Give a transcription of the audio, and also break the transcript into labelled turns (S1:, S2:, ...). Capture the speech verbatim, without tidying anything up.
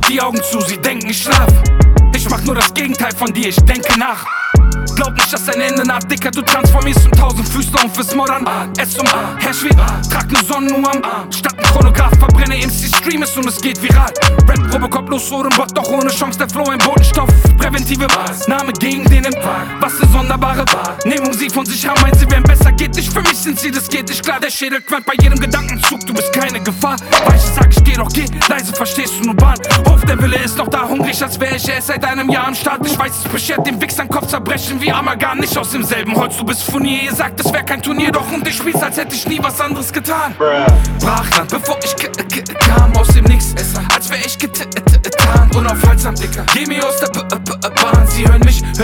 S1: die Augen zu, sie denken ich schlaf. Ich mach nur das Gegenteil von dir, ich denke nach. Glaub nicht, dass dein Ende naht, Dicker, du transformierst um tausend Füßler und fürs Modern. Es zum Hash wie, trag ne Sonnenuhr am. Statt ein Chronograph verbrenne M C Stream es und es geht viral. Rap, Robocop, los, Rodenbot, doch ohne Chance, der Flow im Bodenstoff. Präventive Maßnahme gegen den Impact. Was ne sonderbare Wahrnehmung sie von sich haben, meint sie wären besser, geht nicht. Für mich sind sie, das geht nicht klar, der Schädel qualmt bei jedem Gedankenzug. Du bist keine Gefahr, weil ich sag, ich geh doch, geh leise, verstehst du nur Bahn. Hof, der Wille ist noch da, hungrig, als wär ich erst seit einem Jahr am Start. Ich weiß, es beschert dem Wichsern Kopf zerbrechen wie Amalgam, nicht aus demselben Holz. Du bist Furnier, ihr sagt, es wär kein Turnier, doch und ich spiel's, als hätte ich nie was anderes getan. Brachland, bevor ich k -k kam aus dem Nix, als wär ich getan, unaufhaltsam, Dicker. Geh mir aus der B -B -Bahn, sie hören mich.